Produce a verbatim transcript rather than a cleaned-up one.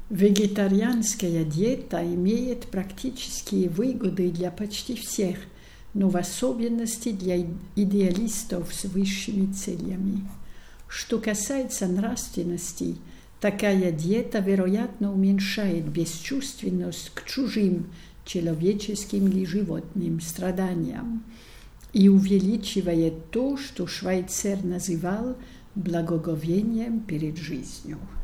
Вегетарианская диета имеет практические выгоды для почти всех, но в особенности для идеалистов с высшими целями. Что касается нравственности, такая диета, вероятно, уменьшает бесчувственность к чужим человеческим или животным страданиям и увеличивает то, что Швейцер называл благоговением перед жизнью.